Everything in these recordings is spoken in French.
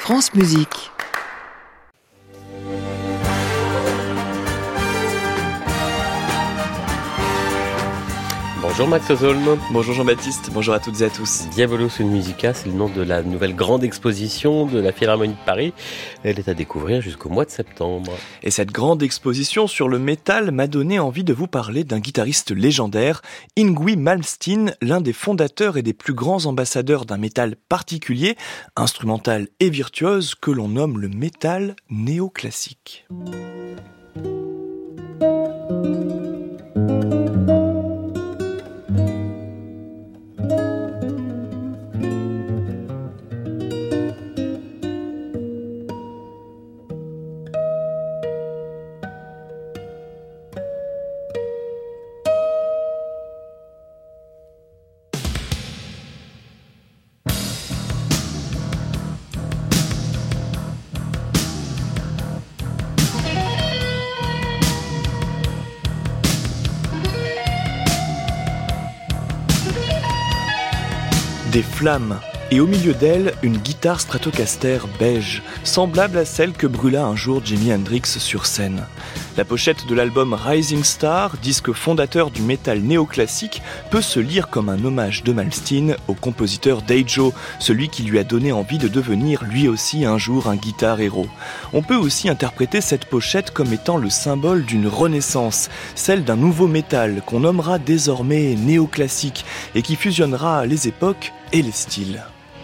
France Musique. Bonjour Max Ozolm. Bonjour Jean-Baptiste, bonjour à toutes et à tous. Diabolus in Musica, c'est le nom de la nouvelle grande exposition de la Philharmonie de Paris. Elle est à découvrir jusqu'au mois de septembre. Et cette grande exposition sur le métal m'a donné envie de vous parler d'un guitariste légendaire, Yngwie Malmsteen, l'un des fondateurs et des plus grands ambassadeurs d'un métal particulier, instrumental et virtuose, que l'on nomme le métal néoclassique. Des flammes, et au milieu d'elles, une guitare Stratocaster beige, semblable à celle que brûla un jour Jimi Hendrix sur scène. La pochette de l'album Rising Star, disque fondateur du métal néoclassique, peut se lire comme un hommage de Malmsteen au compositeur Daijo, celui qui lui a donné envie de devenir lui aussi un jour un guitar héros. On peut aussi interpréter cette pochette comme étant le symbole d'une renaissance, celle d'un nouveau métal qu'on nommera désormais néoclassique et qui fusionnera les époques et les styles.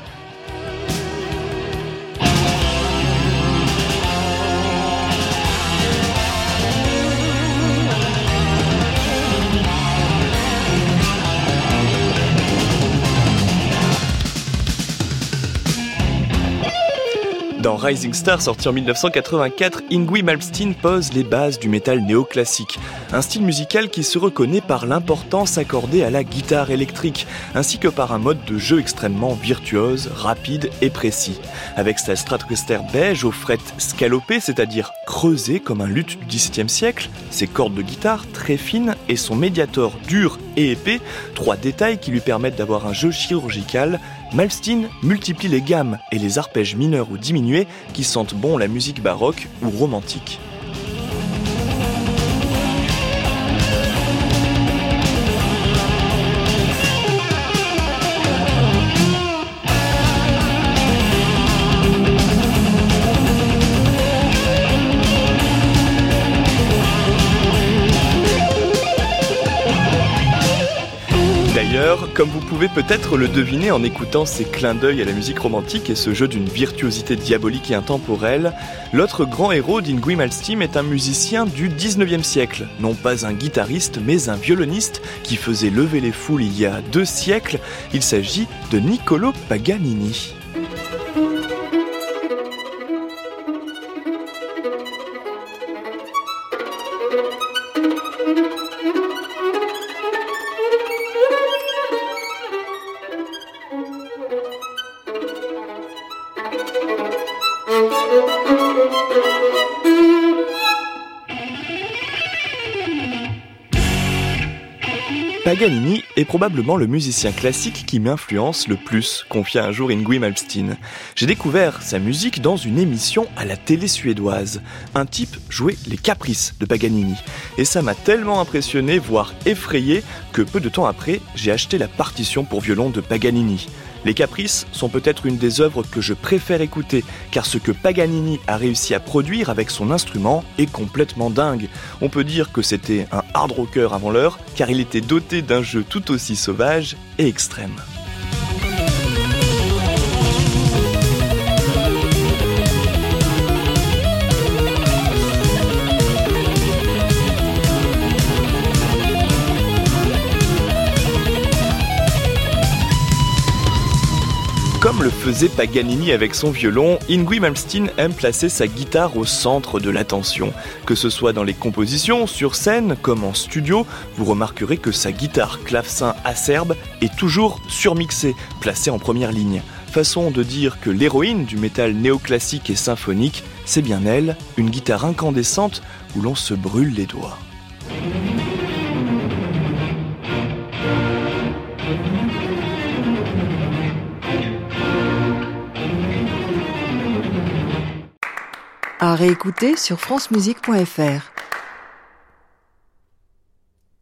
Dans Rising Star, sorti en 1984, Yngwie Malmsteen pose les bases du métal néoclassique, un style musical qui se reconnaît par l'importance accordée à la guitare électrique, ainsi que par un mode de jeu extrêmement virtuose, rapide et précis. Avec sa Stratocaster beige aux frettes scalopées, c'est-à-dire creusées comme un luth du XVIIe siècle, ses cordes de guitare très fines et son médiator dur et épais, trois détails qui lui permettent d'avoir un jeu chirurgical, Malmsteen multiplie les gammes et les arpèges mineurs ou diminués qui sentent bon la musique baroque ou romantique. D'ailleurs, comme vous pouvez peut-être le deviner en écoutant ces clins d'œil à la musique romantique et ce jeu d'une virtuosité diabolique et intemporelle, l'autre grand héros d'Yngwie Malmsteen est un musicien du 19e siècle, non pas un guitariste mais un violoniste qui faisait lever les foules il y a 2 siècles. Il s'agit de Niccolò Paganini. Paganini est probablement le musicien classique qui m'influence le plus, confia un jour Yngwie Malmsteen. J'ai découvert sa musique dans une émission à la télé suédoise. Un type jouait les caprices de Paganini. Et ça m'a tellement impressionné, voire effrayé, que peu de temps après, j'ai acheté la partition pour violon de Paganini. Les Caprices sont peut-être une des œuvres que je préfère écouter, car ce que Paganini a réussi à produire avec son instrument est complètement dingue. On peut dire que c'était un hard rocker avant l'heure, car il était doté d'un jeu tout aussi sauvage et extrême. Comme le faisait Paganini avec son violon, Yngwie Malmsteen aime placer sa guitare au centre de l'attention. Que ce soit dans les compositions, sur scène, comme en studio, vous remarquerez que sa guitare clavecin acerbe est toujours surmixée, placée en première ligne. Façon de dire que l'héroïne du métal néoclassique et symphonique, c'est bien elle, une guitare incandescente où l'on se brûle les doigts. À réécouter sur francemusique.fr.